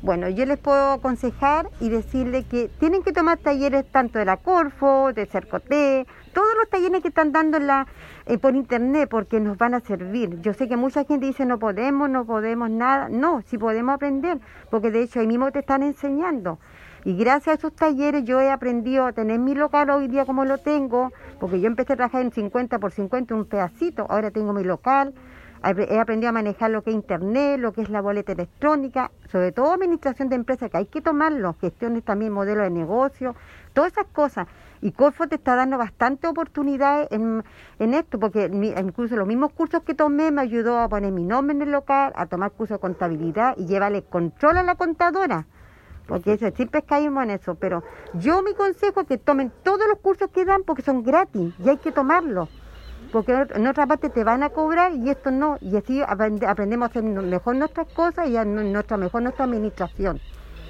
Bueno, yo les puedo aconsejar y decirles que tienen que tomar talleres tanto de la Corfo, de Cercoté, todos los talleres que están dando por internet, porque nos van a servir. Yo sé que mucha gente dice no podemos nada. No, sí podemos aprender, porque de hecho ahí mismo te están enseñando. Y gracias a esos talleres yo he aprendido a tener mi local hoy día como lo tengo, porque yo empecé a trabajar en 50 por 50, un pedacito, ahora tengo mi local. He aprendido a manejar lo que es internet, lo que es la boleta electrónica, sobre todo administración de empresas, que hay que tomarlo, gestiones también, modelos de negocio, todas esas cosas. Y Corfo te está dando bastante oportunidades en esto, porque incluso los mismos cursos que tomé me ayudó a poner mi nombre en el local, a tomar cursos de contabilidad y llevarle control a la contadora, porque siempre caímos en eso. Pero yo mi consejo es que tomen todos los cursos que dan porque son gratis y hay que tomarlos. Porque en otra parte te van a cobrar y esto no, y así aprendemos a hacer mejor nuestras cosas y nuestra administración.